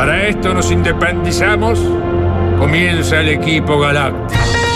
Para esto nos independizamos. Comienza el equipo galáctico.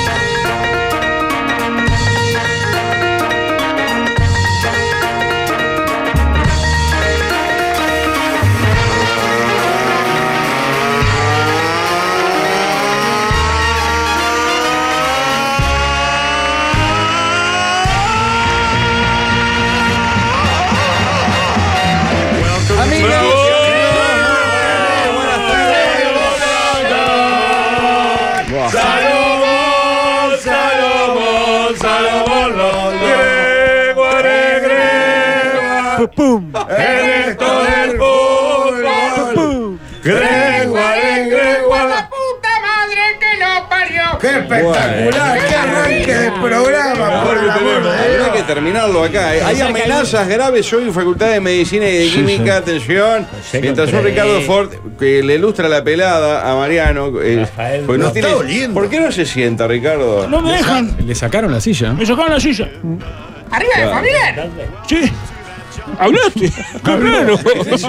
¡Pum! En esto del fútbol. Gregoire, ¡La puta madre que lo parió! ¡Qué espectacular! ¡Qué arranque de programa! Por el amor de Dios. Hay que terminarlo acá. Hay amenazas graves hoy en Facultad de Medicina y de Química. Atención. Mientras un Ricardo Ford que le ilustra la pelada a Mariano. Pues no tiene, ¿por qué no se sienta, Ricardo? No me dejan. Le sacaron la silla. Me sacaron la silla. ¡Arriba de familiar! Sí. Hablaste. Cabrero.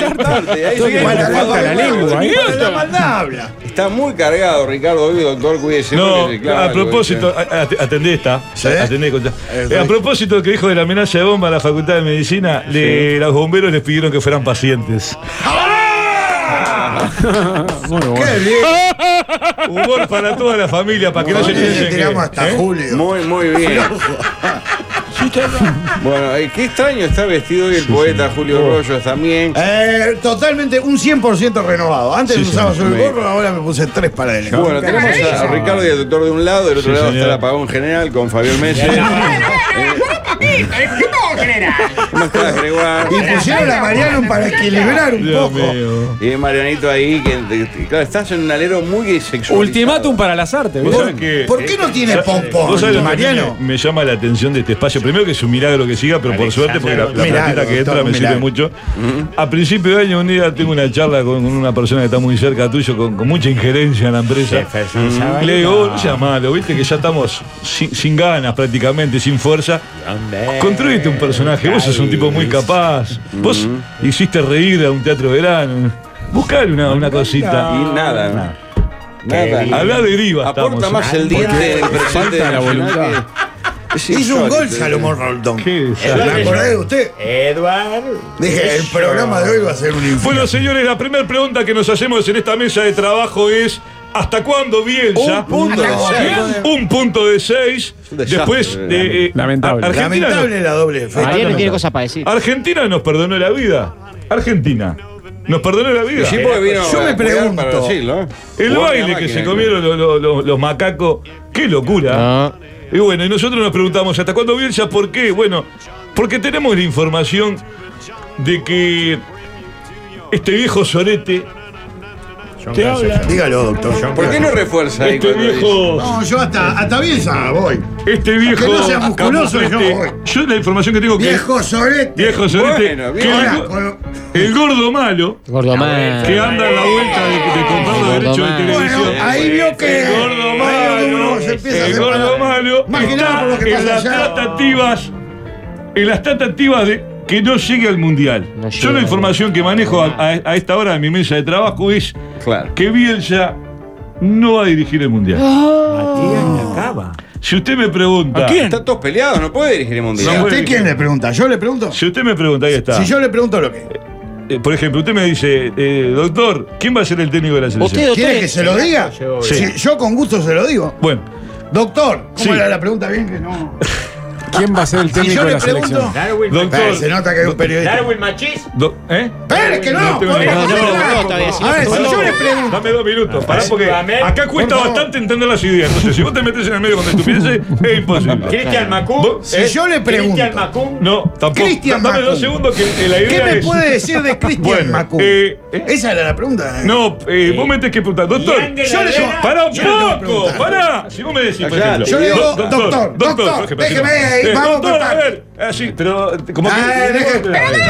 La lengua. La maldad habla. Está muy cargado, Ricardo. Hoy, doctor, cuídese. No, claro, a propósito, atendé esta. ¿Sí? Atendé, a propósito del que dijo de la amenaza de bomba a la Facultad de Medicina, los bomberos les pidieron que fueran pacientes. Bueno, ¡Qué bien! Humor para toda la familia, para que no se piensen Tiramos hasta Julio. Muy bien. Bueno, qué extraño está vestido hoy el poeta Julio Rollos también. Totalmente un 100% renovado. Antes usaba solo el gorro, ahora me puse 3 para él. Bueno, tenemos a Ricardo y al doctor de un lado, del otro lado está el apagón general con Fabián Messi. ¿Cómo estás, Gregoire? Y pusieron a Mariano para equilibrar un poco. Y Marianito ahí, claro, estás en un alero muy sexual. Ultimátum para las artes. ¿Vos ¿Vos? sabés que, ¿Por qué no tiene pompón, ¿vos sabés lo que Mariano? me llama la atención de este espacio? Primero que es un milagro que siga, pero por suerte, porque la platita que entra me sirve mucho. A principio de año, un día tengo una charla con una persona que está muy cerca tuyo, con mucha injerencia en la empresa. Le digo, no sea malo, viste que ya estamos sin ganas prácticamente, sin fuerza. Construite un personaje, vos sos un tipo muy capaz. Vos hiciste reír a un teatro de verano. Buscale una cosita. Y nada. A la deriva Aporta estamos. más el diente del presente de la voluntad. Hizo un gol Salomón Roldón. ¿Qué ¿Me acordé de usted? Eduardo. Dije, el programa de hoy va a ser un infierno. Bueno, señores, la primera pregunta que nos hacemos en esta mesa de trabajo es: ¿hasta cuándo Bielsa? Un punto de 6. Después de. Lamentable. Lamentable la doble fecha. Mariano tiene cosas para decir. Argentina nos perdonó la vida. Argentina nos perdonó la vida. Sí, porque vino Yo me a jugar pregunto, para Brasil, ¿no? El Jugó baile una que se máquina, comieron los macacos. ¡Qué locura! No. Y bueno, y nosotros nos preguntamos: ¿hasta cuándo Bielsa? ¿Por qué? Bueno, porque tenemos la información de que este viejo sorete. Te habla. Dígalo, doctor. ¿Por qué no refuerza ahí? Este cuando viejo. No, yo hasta Bielsa voy. Este viejo. Que no sea musculoso, Campete, yo voy. yo la información que tengo que. Viejo sorete. Viejo sorete. Bueno, que bien. Ahora, el gordo malo. Gordomán. Que anda a la vuelta de comprar los derechos de Bueno, televisión. Bueno, ahí vio que. El gordo ahí malo. uno se empieza a El gordo separar. malo. Más que nada por lo que Está en pasa las allá. tratativas. En las tratativas de que no llegue al mundial. No Yo la llega. información que manejo a esta hora de mi mesa de trabajo es Claro. que Bielsa no va a dirigir el mundial. Matías la cava. Si usted me pregunta. ¿A quién? Están todos peleados, no puede dirigir el ¿A mundial. No, usted quién le pregunta? ¿Yo le pregunto? Si usted me pregunta, ahí está. Si yo le pregunto lo que. Por ejemplo, usted me dice, doctor, ¿quién va a ser el técnico de la selección? Usted, doctor. ¿Quiere que se lo diga? Sí. Sí, yo con gusto se lo digo. Bueno, Doctor, ¿cómo Sí. era la pregunta bien que no? ¿Quién va a ser el Si técnico yo de le la pregunto. selección? Darwin. doctor. Se nota que es un periodista. Darwin Machís. ¿Eh? ¡Espere que no! tengo por ni idea. favor. No, no preguntó todavía, si no A ver, si preguntó. yo le pregunto. Dame 2 minutos, pará, porque Sudamérica. acá cuesta Por favor. bastante entender las ideas. Entonces, si vos te metes en el medio con estupideces, es imposible. Cristian Macum. ¿Vos? Si yo le Cristian pregunto. Macum. No, tampoco. Cristian Dame 2 Macum. segundos que la idea ¿Qué me es. puede decir de Cristian Bueno, Macum? Esa era la pregunta. No, vos me tenés que preguntar, doctor. Ángel yo le Herrera. Pará un Yo le tengo que poco, preguntar. pará. Si vos me decís, por Allá, ejemplo. Yo le digo, doctor, Jorge, déjeme ahí, vamos doctor, por a partes. ver. Sí, pero como Deje-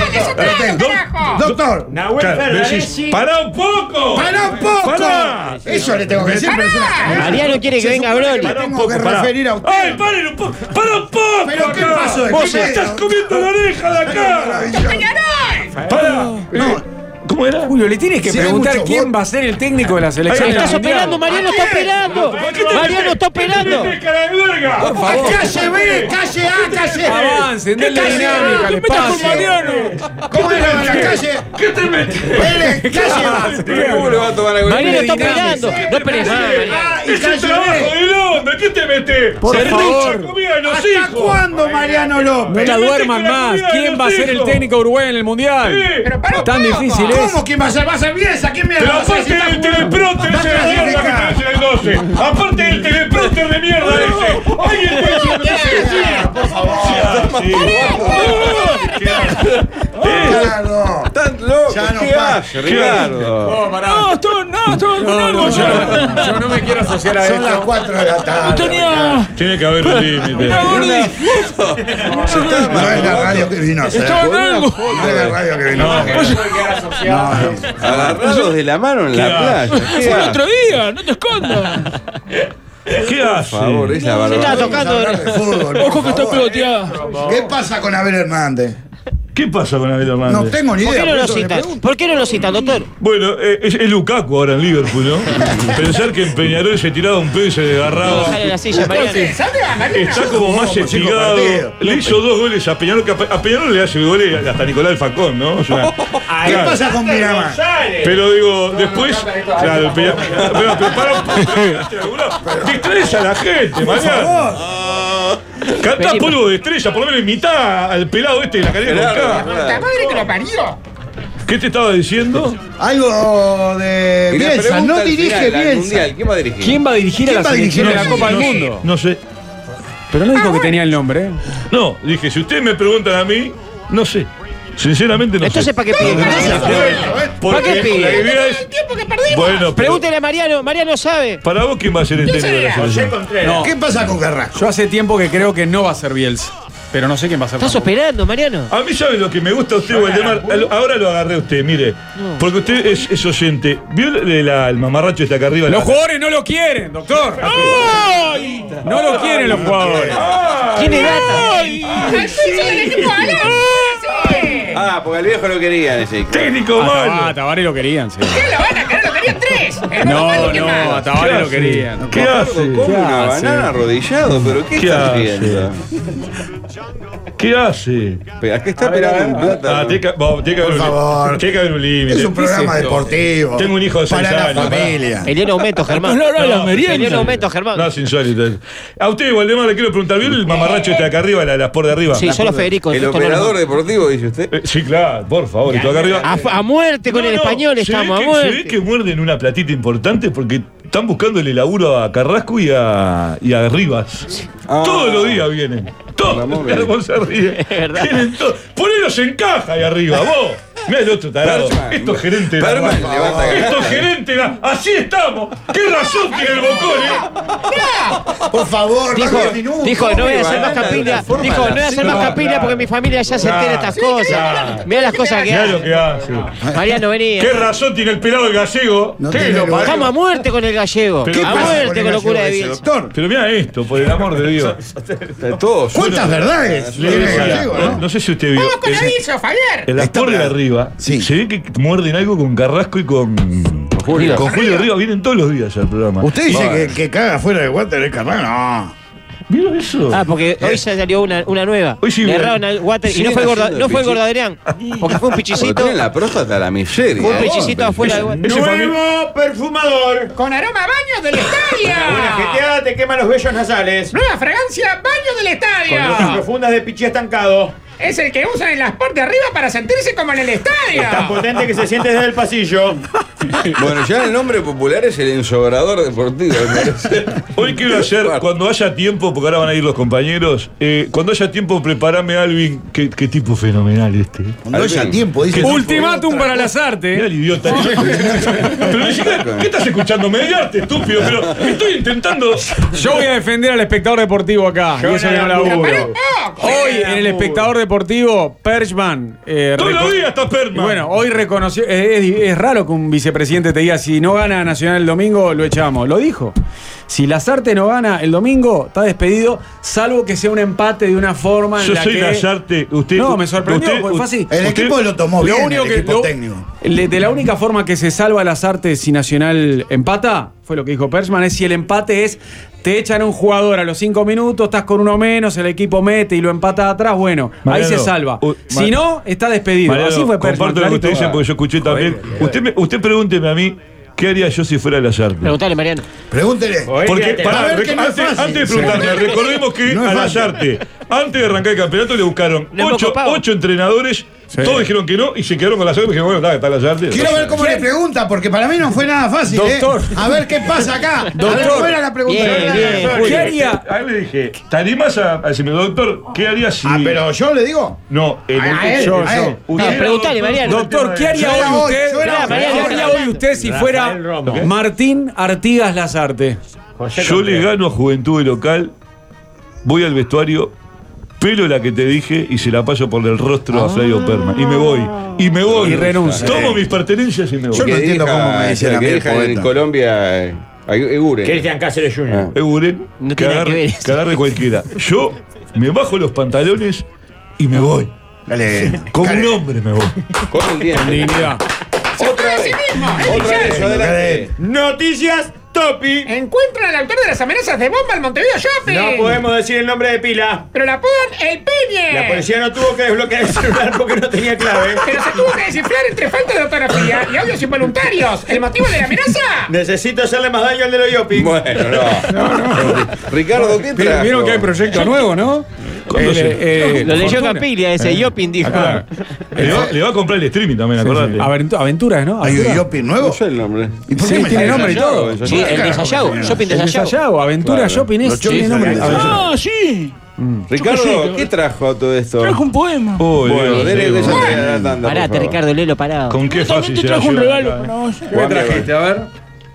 carajo! Doctor, Nahuel Claro, me decís, Ferraresi. ¡pará un poco! ¡para un poco! Pará. Eso le tengo que decir, pero es una- Mariano quiere que venga Broly. Pará un tengo poco, que pará. referir a usted. ¡Ay, paren un poco! ¡Para un poco! ¿Pero qué acá! pasó? ¿De ¡Vos qué me estás pedo? comiendo la oreja de acá! Maravilloso. ¡Para! No, ¿Cómo era? Julio, le tienes que Sí, hay preguntar muchos quién votos. va a ser el técnico de la selección. Estás del Mundial. operando, Mariano está operando. Mariano está operando. cara de verga! Por favor. ¡Calle B! ¡Calle A! ¡Calle B! Avancen, denle dinámica al espacio. ¿Cómo era la calle? ¿Qué te metes? L, calle A. ¿Cómo le va a tomar algo? Mariano está dinámica. operando. No esperes más, Mariano. Y ¡Es el calle trabajo B. del hombre! ¿Qué te metes? Por Se favor. richa comida de los ¿Hasta hijos. cuándo, Mariano No López? la duerman que la más. comida de ¿Quién los va a ser el hijos. técnico de Uruguay en el Mundial? Sí. Pero para un Tan poco. difícil es. ¿Cómo? ¿Quién va a ser? ¿Va a ser Bielsa? ¿Quién mierda Pero va a ser? aparte del teleprompter ese de mierda que tenés en el 12. Aparte del teleprompter de mierda ese. ¡Alguien te dice lo que se decía! Por favor. Ricardo. ¡Tan loco! Ya no ¿Qué pasa. hace, Ricardo? No, yo no me quiero asociar a Son las esto. 4 de la tarde. Tiene que haber un límite. No es la radio que vino a hacer. No es la radio que vino a hacer. No, Agarrados de la mano en la playa. ¿Qué hace? día, no te escondas. ¿Qué hace? Por favor, es la Se barbaridad. estaba tocando. hablar de fútbol. Ojo que está por favor. peloteado. ¿Qué pasa con Abel Hernández? ¿Qué pasa con Abel Hernández? No tengo ni ¿Por idea. qué no por lo eso le citan? pregunto. ¿Por qué no lo citan, doctor? Bueno, es Lukaku ahora en Liverpool, ¿no? Pensar que en Peñarol se tiraba un pedo y se desgarraba. Bájale la silla, Mariano. ¿Sabe a Mariano? Está como más Como cinco espigado. partidos. Le hizo 2 goles a Peñarol, que a Peñarol le hace goles hasta Nicolás Facón, ¿no? O sea, ¿Qué claro. pasa con Miramar? Pero digo, después. Claro, el Peñarol. Pero para un poco. Distraes a la gente, Mariano. Cantá polvo de estrella, por lo menos imitá al pelado este de la carrera con K. ¡La madre que lo parió! ¿Qué te estaba diciendo? Algo de Y la Bielsa. pregunta No al dirige final, al Bielsa. Mundial, ¿quién va a dirigir? ¿Quién va a dirigir a ¿Quién la va a dirigir selección de la la Copa del selección? Mundo? No sé. Pero no dijo que tenía el nombre, ¿eh? No, dije, si ustedes me preguntan a mí, no sé. Sinceramente no Entonces, sé. ¿para qué pide? Porque ¿para qué pide? la idea El es. tiempo que perdimos. Bueno, pero Pregúntele a Mariano. Mariano sabe. para vos, ¿quién va a ser el técnico de la selección? No. ¿Qué pasa con Carrasco? Yo hace tiempo que creo que no va a ser Bielsa. Pero no sé quién va a ser. ¿Estás tampoco. operando, Mariano? A mí, ¿sabe lo que me gusta a usted, Waldemar? Ahora lo agarré a usted, mire. Porque usted es oyente. ¿Vio el mamarracho este acá arriba? Los jugadores no lo quieren, doctor. No lo quieren los jugadores. Tiene data. ¡Al piso del equipo adelante! ¡Sí! Ah, porque al viejo lo querían ese. Técnico malo. A Tabaré lo querían, sí. ¿Qué lo van a querer? Lo querían 3. No, a Tabaré lo querían. ¿Qué hace? Come una hace? banana arrodillado, pero ¿qué, ¿Qué está hace? haciendo? ¿Qué hace? ¿A qué está pegando un plátano? Tiene que haber Por favor. Tiene que haber un límite. Es un programa deportivo. Tengo un hijo de 6 para años. la familia. Eliano aumento, Germán. No, Eliano aumento, Germán. No, es insólito. A usted, Waldemar, le quiero preguntar, ¿vio el mamarracho este acá arriba, las por de arriba? Sí, solo Federico. El esto no lo- operador deportivo, dice usted. Sí, claro, por favor, y todo acá arriba. A muerte con el español se estamos, ve a que- Se ve muerte. que muerden una platita importante porque están buscándole laburo a Carrasco y a Rivas. Ah. Todos los días vienen. Todos. Ramón, Ramón se ríe. Es verdad. Vienen todos. Ponelos en caja ahí arriba, vos. Mirá el otro tarado. Perman. Estos gerentes de la Perman, radio. levanta Estos gerentes de la... Así estamos. ¿Qué razón tiene el bocón, Por favor, Dijo, no minutos. dijo, no voy a hacer más Banana de capilla. una forma Dijo, no voy a hacer más claro, capilla porque mi familia ya se entera de estas cosas. Mirá las cosas que Mirá lo hace. que hace. Mariano, vení. ¿Qué razón tiene el pelado del gallego? No ¿Qué tiene lo lugar. parió? Estamos a muerte con el gallego. Pero A ¿qué pasa muerte con locura de Bielsa. doctor? Pero mira esto, por el amor de Dios. Todos. ¿Cuántas verdades? Le tiene el decía, gallego, ¿no? no sé si usted vio. Vamos con aviso, Javier. En la Está por de bravo. arriba Sí. se ve que muerden algo con Carrasco y con Julio Rivas. Vienen todos los días al programa. Usted dice que caga fuera de water el carnal. No. ¿Vieron eso? Ah, porque hoy se salió una nueva. Hoy sí, Le bien. erraron al water y Siguen no fue el gordo, haciendo no fue el pichi. gordo Adrián. Porque fue un Porque pichicito. tienen la próstata a la miseria. Fue un pichicito afuera del water. Ese familia- Nuevo perfumador. Con aroma a baño del estadio. Una jeteada te quema los vellos nasales. Nueva fragancia baño del Con notas estadio. profundas de pichi estancado. Es el que usan en las partes de arriba para sentirse como en el estadio. Tan potente que se siente desde el pasillo. Bueno, ya el nombre popular es el ensobrador deportivo. me parece. Hoy quiero hacer, cuando haya tiempo, porque ahora van a ir los compañeros, cuando haya tiempo, preparame, Alvin. Qué tipo fenomenal este. Cuando haya tiempo, dice. Ultimátum para las Mirá artes. el idiota. Pero ni siquiera, ¿qué estás escuchando? Mediarte, estúpido. Pero estoy intentando. Yo voy a defender al espectador deportivo acá. Y eso que no laburo. Hoy en el espectador deportivo, Perchman. Todos los días está Y Perman. bueno, hoy reconoció. Es raro que un vicepresidente te diga, si no gana Nacional el domingo, lo echamos. Lo dijo. Si Lasarte no gana el domingo, está despedido, salvo que sea un empate de una forma en Yo la soy que... Lasarte. No, me sorprendió, porque fue así. El equipo lo tomó bien, el equipo técnico. De la única forma que se salva Lasarte si Nacional empata, fue lo que dijo Persman, es si el empate es, te echan a un jugador a los 5 minutos, estás con uno menos, el equipo mete y lo empata atrás, bueno, Mariano, ahí se salva. Si no, está despedido. Mariano, así fue Persman. comparto lo que usted dice porque yo escuché también. Usted pregúnteme a mí, ¿qué haría yo si fuera Lasarte? Preguntale, Mariano. Pregúntele. Porque, pará, no antes de preguntarle, recordemos que No es a fácil. Lasarte, antes de arrancar el campeonato, le buscaron 8 entrenadores, todos dijeron que no, y se quedaron con Lasarte, y dijeron, bueno, está Lasarte. Quiero ver cómo le pregunta, porque para mí no fue nada fácil. Doctor. A ver qué pasa acá. Doctor. A ver cómo era la pregunta. Bien. ¿Qué haría? A él le dije, ¿te animas a decirme, doctor, qué haría si...? Ah, pero yo le digo. No, A él, yo. a él. Usted- Preguntale, Mariano. Doctor, ¿qué haría Yo era hoy hoy, usted? yo era hoy. ¿Qué haría hoy usted si fuera Martín Artigas Lasarte? Yo le gano a Juventud de Local, voy al vestuario, pelo la que te dije y se la paso por el rostro a Flavio Perman. Y me voy. Y renuncia. Tomo mis pertenencias y me voy. Yo no entiendo cómo me dicen a mí que el dejan en poeta. Colombia Eguren. Cristian Cáceres Jr. Eguren, No que tiene nada que ver eso. agarre cualquiera. Yo me bajo los pantalones y me voy. Dale. Como un hombre me voy. Con el diente. Dignidad. Otra vez. Otra vez, adelante. Noticias Topi. Encuentran al autor de las amenazas de bomba al Montevideo Shopping. No podemos decir el nombre de pila. Pero la apodan El Peñe. La policía no tuvo que desbloquear el celular porque no tenía clave. Pero se tuvo que descifrar entre falta de ortografía y audios involuntarios. ¿El motivo de la amenaza? Necesito hacerle más daño al de los Yopi. Bueno, no. Ricardo, ¿qué trajo? Vieron que hay proyecto nuevo, ¿no? ¿Cuándo Lo leyó Fortuna. Capilia, ese Yopin dijo. Le va a comprar el streaming también, acordate. Aventuras, ¿no? ¿Hay un Aventuras. Yopi nuevo? No sé el nombre. ¿Y por Sí, qué me tiene sale nombre y Sayago? todo. Sí, el de Sayago. Shopping de El de Sayago. Sayago, Aventura Claro. Shopping es. Los Shopping tiene nombre. Ah, sí. Ricardo, ¿qué trajo todo esto? Trajo un poema. Uy, Bueno, Dios, dele Dios. que ya la tanda. Parate, por favor. Ricardo, léelo parado. ¿Con qué Yo también fácil te se la trajo un lleva? regalo para vos. ¿Qué me trajiste? A ver.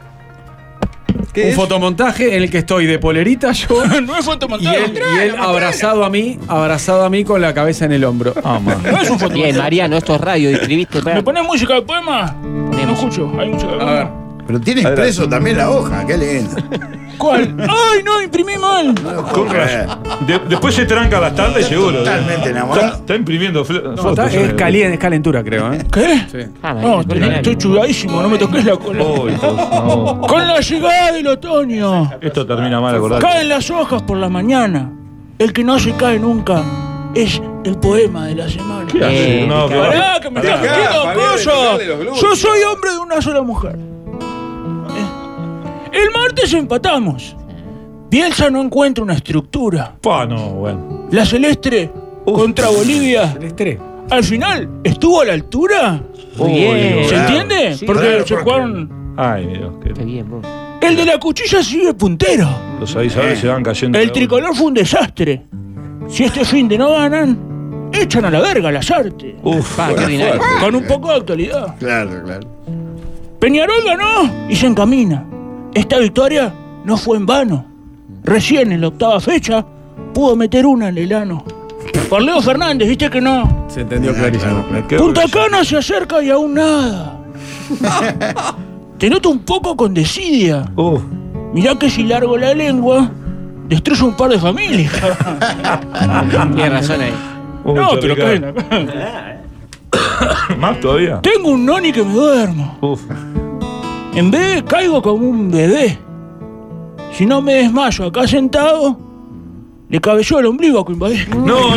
¿Qué Un es? fotomontaje en el que estoy de polerita yo. No es Y fotomontaje. él abrazado a mí con la cabeza en el hombro. No es un Bien, fotomontaje. Mariano, esto es radio, escribiste ¿Me para. pones música de poema? No escucho. Hay música de A ver. poema. Pero tiene impreso también la hoja, qué lindo. ¿Cuál? ¡Ay, no! Imprimí mal. Con razón. Después se tranca las tandas y seguro. Totalmente enamorado. Está imprimiendo No, fotos. es calentura, creo. ¿Qué? Sí. Ah, No, estoy chudadísimo, no me toques la cola. Uy, no. Con la llegada del otoño, Esto termina mal, acordate. caen las hojas por la mañana. El que no se cae nunca es el poema de la semana. ¿Qué hace? No, que Pará, que me estás Dejá, metiendo Fabián, cosas. dejale los glúteos. Yo soy hombre de una sola mujer. El martes empatamos. Bielsa no encuentra una estructura. Pa, no, bueno. La Celeste contra Bolivia. El estrés. Al final, ¿estuvo a la altura? Muy bien. ¿Se Claro. entiende? Sí, Porque claro, se porque- jugaron. Ay, Dios, Qué que bien, vos. El de la cuchilla sigue puntero. los avisadores se van cayendo. El tricolor fue un desastre. Si este fin de no ganan, echan a la verga las artes. Uf, Pa, qué ordinario. Con un poco de actualidad. Claro, claro. Peñarol ganó y se encamina. Esta victoria no fue en vano. Recién en la octava fecha pudo meter una en el ano. Por Leo Fernández, viste que no. Se entendió clarísimo. Punta Cana se acerca y aún nada. Te noto un poco con desidia. Mirá que si largo la lengua, destruyo un par de familias. Tienes razón ahí. No, pero caen ¿Más todavía? Tengo un noni que me duermo. Uf. En vez caigo como un bebé. Si no me desmayo acá sentado, le cabelló el ombligo a Coimbadé. No.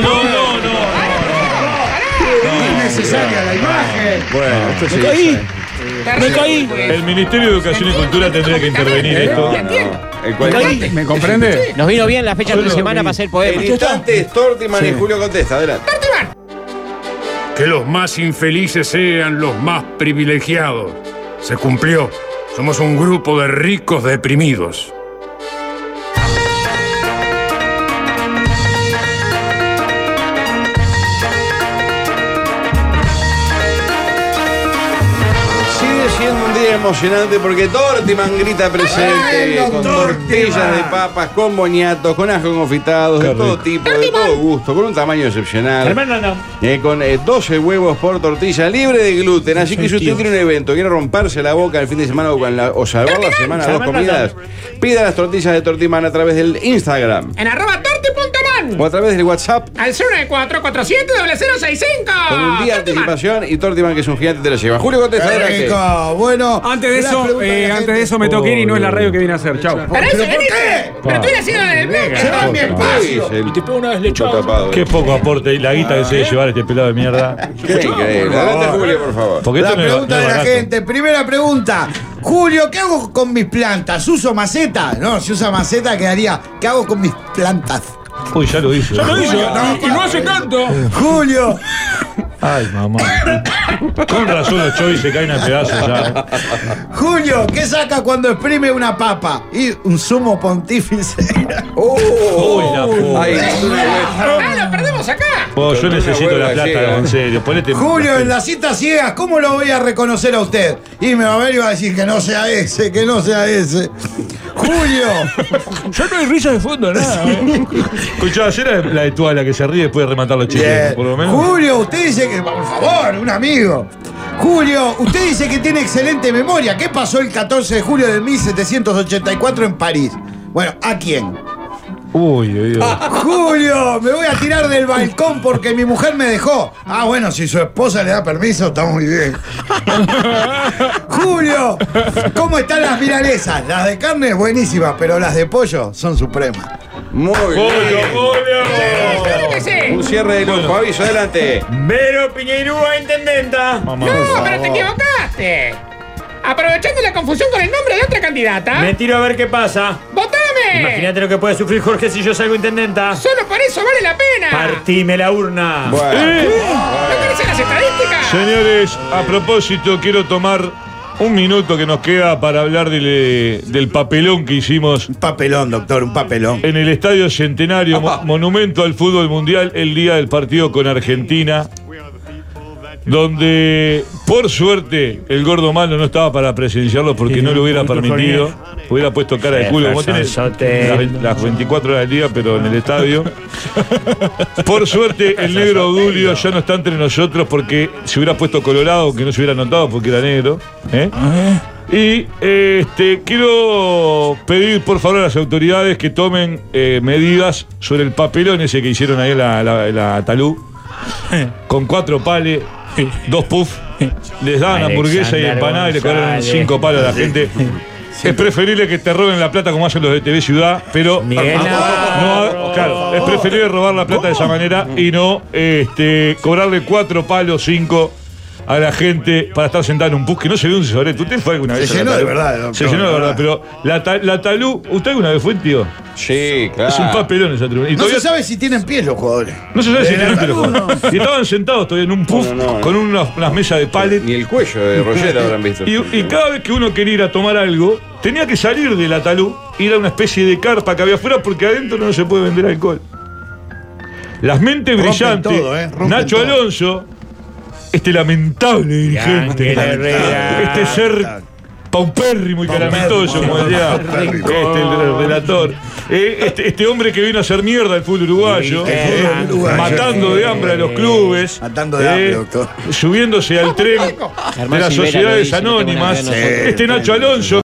Es necesaria la imagen. Bueno, esto Me sí. caí. Me caí. El Ministerio de Educación y Cultura tendría que intervenir esto. El cual- ¿Me comprende? Nos vino bien la fecha entre semana para hacer El poema. instante es Tortiman y Julio contesta. Adelante. Que los más infelices sean los más privilegiados. Se cumplió. Somos un grupo de ricos deprimidos. Sigue siendo un día emocionante porque Tortiman grita presente con tortillas de papas, con boñatos, con ajo confitados, de todo tipo, de todo gusto, con un tamaño excepcional. Con 12 huevos por tortilla, libre de gluten. Así que si usted tiene un evento, quiere romperse la boca el fin de semana o salvar la semana, 2 comidas, pida las tortillas de Tortiman a través del Instagram. En @torti.man. O a través del WhatsApp. Al 094470065. Con un día de anticipación y Tortiman, que es un gigante, te lo lleva. Julio, contesta. Bueno, antes de eso me toqué y no es la radio que viene a hacer. Chau. Para eso veniste. Pero estoy haciendo el bloque. Se va a mi espacio. Y te pego una deslechada. Qué poco aporte y la guita que se debe llevar este pelado de mierda. Qué increíble. Adelante, Julio, por favor. Porque la esto no es pregunta de la barato. gente. Primera pregunta. Julio, ¿qué hago con mis plantas? ¿Uso maceta? No, si usa maceta quedaría. ¿Qué hago con mis plantas? Uy, ya lo hizo. Ya lo hizo. Y no hace tanto. Julio. Ay, mamá. Con razón los chovis se caen a pedazos ya. Julio, ¿qué saca cuando exprime una papa? Y un sumo pontífice. Uy, la puta. Ay, es una Ah, lo perdemos acá. Vos, yo necesito la plata, en serio. Ponete. Julio, en las citas ciegas, ¿cómo lo voy a reconocer a usted? Y me va a ver y va a decir que no sea ese, que no sea ese. Julio. Ya no hay risa de fondo, nada. Escuchá, ayer era la de Tuala que se ríe después de rematar los chistes, Bien. por lo menos. Julio, usted dice que, por favor, un amigo. Julio, usted dice que tiene excelente memoria. ¿Qué pasó el 14 de julio de 1784 en París? Bueno, ¿a quién? Uy, uy, uy. Julio, me voy a tirar del balcón porque mi mujer me dejó. Ah, bueno, si su esposa le da permiso, está muy bien. Julio, ¿cómo están las milanesas? Las de carne buenísimas, pero las de pollo son supremas. Muy bien. Claro que sí. Un cierre de lujo. Aviso, adelante. Vero Piñeirúa, intendenta. Mamá. No, pero te equivocaste. Aprovechando la confusión con el nombre de otra candidata. Me tiro a ver qué pasa. ¡Votame! Imagínate lo que puede sufrir Jorge si yo salgo intendenta. Solo por eso vale la pena. Partime la urna. ¿No querés las estadísticas? Señores, a propósito, quiero tomar un minuto que nos queda para hablar del papelón que hicimos Un papelón, doctor, un papelón. en el Estadio Centenario, monumento al fútbol mundial, el día del partido con Argentina, donde, por suerte, el gordo malo no estaba para presenciarlo porque no lo hubiera permitido. Hubiera puesto cara de culo, como tenés las 24 horas del día, pero en el estadio. Por suerte, el negro Dulio ya no está entre nosotros porque se hubiera puesto colorado, que no se hubiera notado porque era negro. Y quiero pedir, por favor, a las autoridades que tomen medidas sobre el papelón ese que hicieron ahí en la Talú, con 4 pales, 2 puffs, les daban hamburguesa y empanada y le cobraron 5 palos a la gente. Es preferible que te roben la plata como hacen los de TV Ciudad, pero claro, es preferible robar la plata de esa manera y no cobrarle 4 palos, 5 a la gente para estar sentada en un bus que no se ve un soreto. ¿Usted fue alguna vez? Se llenó de verdad, doctor. Se llenó de verdad, pero la Talú, ¿usted alguna vez fue, tío? Sí, claro. Es un papelón esa tribuna. Y No todavía se sabe si tienen pies los jugadores. no se sabe si De tienen la pelo. Talú, no. Y estaban sentados todavía en un puff con unas mesas de pallet. Ni el cuello de Roger habrán visto. Y cada vez que uno quería ir a tomar algo, tenía que salir de la Talú, ir a una especie de carpa que había afuera porque adentro no se puede vender alcohol. Las mentes Rompen brillantes, todo, rompen Nacho todo. Alonso, este lamentable dirigente, este ser paupérrimo y calamitoso, como decía el relator. Este hombre que vino a hacer mierda al fútbol uruguayo, matando de hambre a los clubes, Matando de hambre, doctor. subiéndose al tren de las sociedades anónimas. Este Nacho Alonso